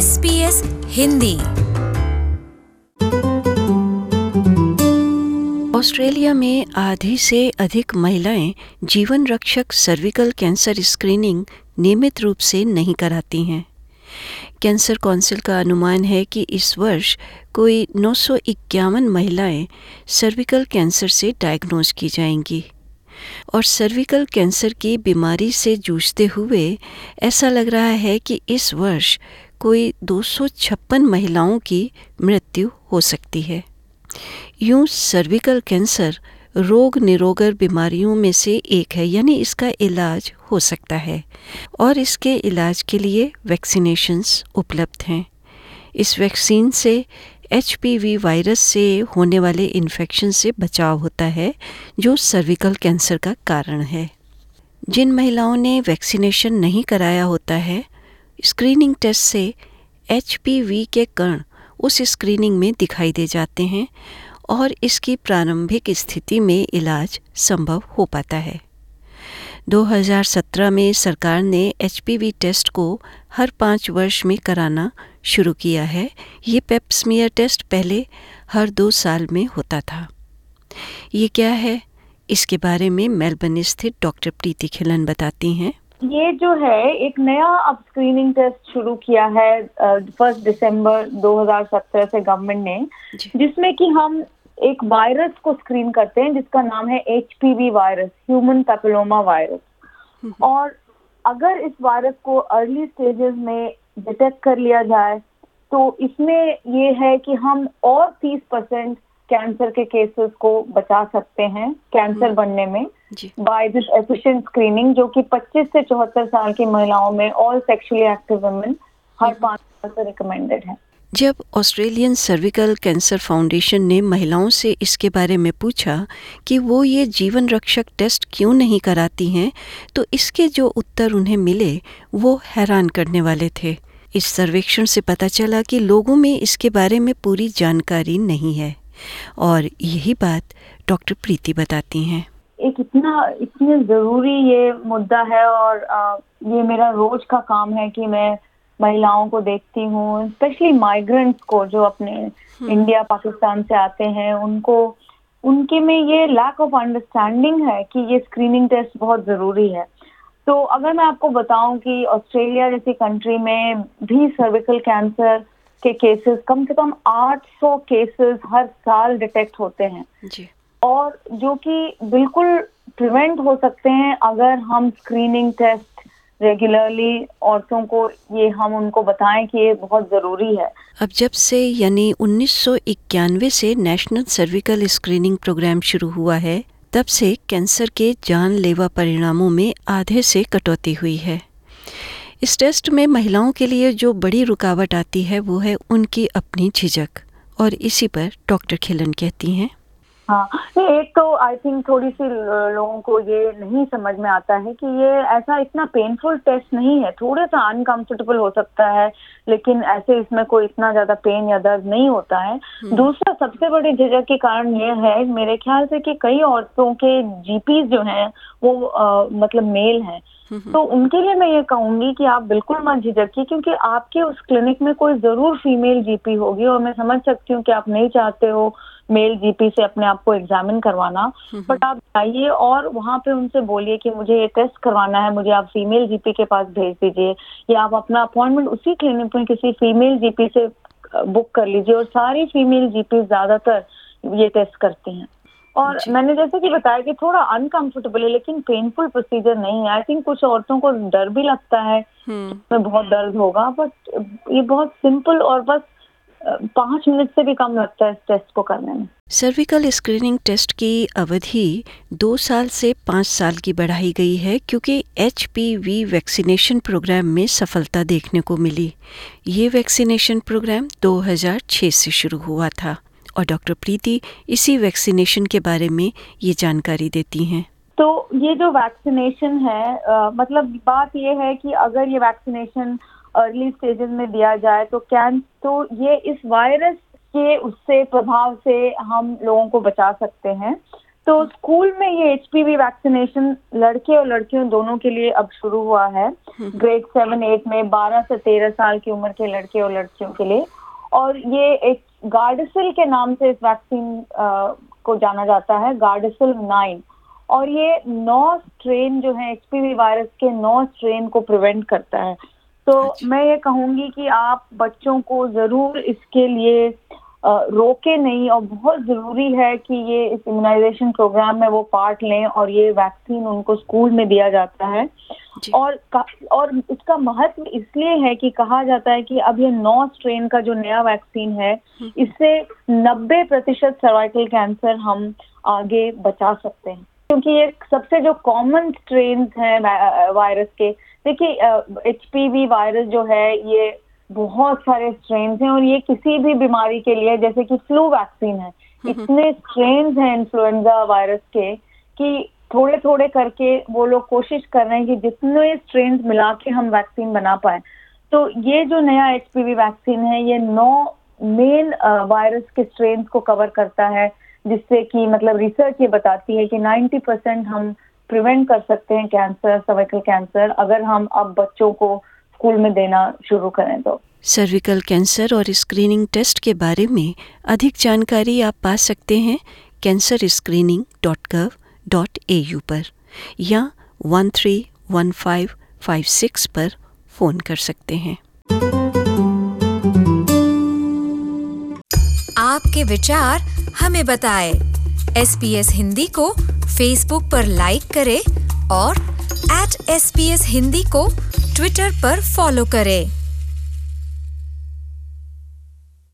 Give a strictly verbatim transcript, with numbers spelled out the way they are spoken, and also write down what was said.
S B S Hindi. Australia में आधी से अधिक महिलाएं जीवन रक्षक सर्विकल कैंसर स्क्रीनिंग नियमित रूप से नहीं कराती हैं। कैंसर काउंसिल का अनुमान है कि इस वर्ष कोई नौ सौ इक्यावन महिलाएं सर्विकल कैंसर से डायग्नोज की जाएंगी और सर्विकल कैंसर की बीमारी से जूझते हुए ऐसा लग रहा है कि इस वर्ष कोई दो सौ छप्पन महिलाओं की मृत्यु हो सकती है। यूं सर्विकल कैंसर रोग निरोधक बीमारियों में से एक है, यानी इसका इलाज हो सकता है और इसके इलाज के लिए वैक्सीनेशंस उपलब्ध हैं। इस वैक्सीन से एच पी वी वायरस से होने वाले इन्फेक्शन से बचाव होता है जो सर्विकल कैंसर का कारण है। जिन महिलाओं ने वैक्सीनेशन नहीं कराया होता है, स्क्रीनिंग टेस्ट से एच पी वी के कण उस स्क्रीनिंग में दिखाई दे जाते हैं और इसकी प्रारंभिक स्थिति में इलाज संभव हो पाता है। दो हज़ार सत्रह में सरकार ने एच पी वी टेस्ट को हर पाँच वर्ष में कराना शुरू किया है। ये पेप स्मीयर टेस्ट पहले हर दो साल में होता था। ये क्या है, इसके बारे में मेलबर्न स्थित डॉक्टर प्रीति खिलन बताती हैं। ये जो है एक नया अब स्क्रीनिंग टेस्ट शुरू किया है फर्स्ट दिसंबर दो हज़ार सत्रह से गवर्नमेंट ने, जिसमें कि हम एक वायरस को स्क्रीन करते हैं जिसका नाम है H P V virus, human papilloma virus. और अगर इस वायरस को अर्ली स्टेजेस में डिटेक्ट कर लिया जाए तो इसमें ये है कि हम और तीस परसेंट कैंसर के केसेस को बचा सकते हैं कैंसर बनने में बाय दिस एफिशिएंट स्क्रीनिंग, जो कि पच्चीस से चौहत्तर साल की महिलाओं में ऑल सेक्सुअली एक्टिव वुमेन हर पाँच साल से रिकमेंडेड है। जब ऑस्ट्रेलियन सर्विकल कैंसर फाउंडेशन ने महिलाओं से इसके बारे में पूछा कि वो ये जीवन रक्षक टेस्ट क्यों नहीं कराती हैं, तो इसके जो उत्तर उन्हें मिले वो हैरान करने वाले थे। इस सर्वेक्षण से पता चला कि लोगों में इसके बारे में पूरी जानकारी नहीं है और यही बात डॉक्टर प्रीति बताती हैं। एक इतना इतनी ज़रूरी ये मुद्दा है और आ, ये मेरा रोज का काम है कि मैं महिलाओं को देखती हूँ, स्पेशली माइग्रेंट्स को जो अपने इंडिया पाकिस्तान से आते हैं, उनको उनके में ये लैक ऑफ अंडरस्टैंडिंग है कि ये स्क्रीनिंग टेस्ट बहुत ज़रूरी है। तो अगर मैं आपको बताऊं कि ऑस्ट्रेलिया जैसी कंट्री में भी सर्विकल कैंसर के केसेस कम से कम आठ सौ केसेस हर साल डिटेक्ट होते हैं जी। और जो कि बिल्कुल प्रिवेंट हो सकते हैं अगर हम स्क्रीनिंग टेस्ट रेगुलरली औरतों को ये हम उनको बताएं कि ये बहुत ज़रूरी है। अब जब से यानी उन्नीस सौ इक्यानवे से नेशनल सर्विकल स्क्रीनिंग प्रोग्राम शुरू हुआ है, तब से कैंसर के जानलेवा परिणामों में आधे से कटौती हुई है। इस टेस्ट में महिलाओं के लिए जो बड़ी रुकावट आती है वो है उनकी अपनी झिझक, और इसी पर डॉक्टर खिलन कहती हैं। हाँ, एक तो आई थिंक थोड़ी सी लोगों को ये नहीं समझ में आता है कि ये ऐसा इतना पेनफुल टेस्ट नहीं है। थोड़ा सा अनकंफर्टेबल हो सकता है लेकिन ऐसे इसमें कोई इतना ज्यादा पेन या दर्द नहीं होता है। दूसरा सबसे बड़ी झिझक के कारण ये है मेरे ख्याल से कि कई औरतों के जीपीज जो हैं वो आ, मतलब मेल हैं, तो उनके लिए मैं ये कहूंगी कि आप बिल्कुल मत झिझकिए, क्योंकि आपके उस क्लिनिक में कोई जरूर फीमेल जीपी होगी। और मैं समझ सकती हूँ कि आप नहीं चाहते हो मेल जीपी से अपने आप को एग्जामिन करवाना, बट आप जाइए और वहाँ पे उनसे बोलिए कि मुझे ये टेस्ट करवाना है, मुझे आप फीमेल जीपी के पास भेज दीजिए, या आप अपना अपॉइंटमेंट उसी क्लिनिक में किसी फीमेल जीपी से बुक कर लीजिए। और सारी फीमेल जीपी ज्यादातर ये टेस्ट करती हैं। और मैंने जैसे कि बताया कि थोड़ा अनकंफर्टेबल है लेकिन पेनफुल प्रोसीजर नहीं है। आई थिंक कुछ औरतों को डर भी लगता है में बहुत दर्द होगा, बट ये बहुत सिंपल और बस पाँच मिनट से भी कम लगता है इस टेस्ट को करने में। सर्विकल स्क्रीनिंग टेस्ट की अवधि दो साल से पाँच साल की बढ़ाई गई है क्योंकि H P V vaccination program में सफलता देखने को मिली। ये वैक्सीनेशन प्रोग्राम दो हज़ार छह से शुरू हुआ था और डॉक्टर प्रीति इसी वैक्सीनेशन के बारे में ये जानकारी देती हैं। तो ये जो वैक्सीनेशन है आ, मतलब बात ये है कि अगर ये वैक्सीनेशन अर्ली स्टेजेस में दिया जाए तो कैन तो ये इस वायरस के उससे प्रभाव से हम लोगों को बचा सकते हैं। तो स्कूल में ये एचपीवी वैक्सीनेशन लड़के और लड़कियों दोनों के लिए अब शुरू हुआ है, ग्रेड सेवन एट में बारह से तेरह साल की उम्र के लड़के और लड़कियों के लिए। और ये एक गार्डासिल के नाम से इस वैक्सीन को जाना जाता है, गार्डासिल नाइन। और ये नौ स्ट्रेन जो है एचपीवी वायरस के नौ स्ट्रेन को प्रिवेंट करता है। तो मैं ये कहूँगी कि आप बच्चों को ज़रूर इसके लिए रोके नहीं, और बहुत ज़रूरी है कि ये इस इम्यूनाइजेशन प्रोग्राम में वो पार्ट लें और ये वैक्सीन उनको स्कूल में दिया जाता है। और और इसका महत्व इसलिए है कि कहा जाता है कि अब ये नौ स्ट्रेन का जो नया वैक्सीन है, इससे नब्बे प्रतिशत सर्वाइकल कैंसर हम आगे बचा सकते हैं, क्योंकि ये सबसे जो कॉमन स्ट्रेन हैं वायरस के। देखिए एचपीवी वायरस जो है ये बहुत सारे स्ट्रेन्स हैं, और ये किसी भी बीमारी के लिए, जैसे कि फ्लू वैक्सीन है, इतने स्ट्रेन्स हैं इन्फ्लुएंजा वायरस के कि थोड़े थोड़े करके वो लोग कोशिश कर रहे हैं कि जितने स्ट्रेन्स मिला के हम वैक्सीन बना पाए। तो ये जो नया एचपीवी वैक्सीन है ये नौ मेन वायरस के स्ट्रेन्स को कवर करता है, जिससे कि मतलब रिसर्च ये बताती है कि नब्बे परसेंट हम प्रिवेंट कर सकते हैं कैंसर, सर्वाइकल कैंसर, अगर हम अब बच्चों को स्कूल में देना शुरू करें तो। सर्विकल कैंसर और स्क्रीनिंग टेस्ट के बारे में अधिक जानकारी आप पा सकते हैं cancer screening dot gov dot A U पर, या one three one five five six पर फ़ोन कर सकते हैं। आपके विचार हमें बताएं। एस बी एस हिंदी को फेसबुक पर लाइक करें और at S B S Hindi को ट्विटर पर फॉलो करें।